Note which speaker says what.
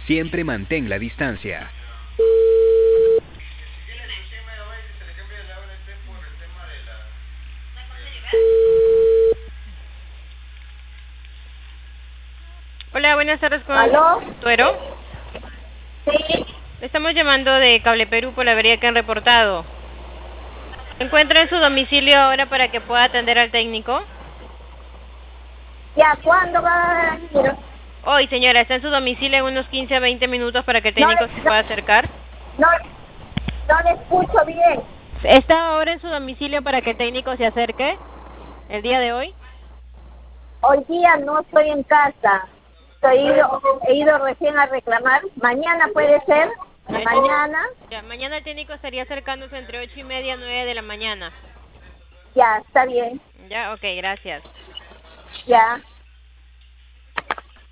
Speaker 1: Siempre mantén la distancia.
Speaker 2: Hola, buenas tardes con
Speaker 3: ¿Aló?
Speaker 2: Tuero.
Speaker 3: Sí,
Speaker 2: Le estamos llamando de Cable Perú por la avería que han reportado. ¿Se encuentra en su domicilio ahora para que pueda atender al técnico?
Speaker 3: ya, ¿cuándo va a venir?
Speaker 2: Hoy, señora, está en su domicilio en unos 15 a 20 minutos para que el
Speaker 3: No
Speaker 2: técnico
Speaker 3: le,
Speaker 2: se pueda acercar.
Speaker 3: no, no le escucho bien.
Speaker 2: ¿Está ahora en su domicilio para que el técnico se acerque el día de hoy?
Speaker 3: Hoy día no estoy en casa. He ido recién a reclamar. Mañana puede ser.
Speaker 2: Ya,
Speaker 3: Mañana,
Speaker 2: ya, mañana el técnico estaría acercándose entre 8:30 y 9 de la mañana.
Speaker 3: ya, está bien.
Speaker 2: Ya, ok, gracias.
Speaker 3: Ya.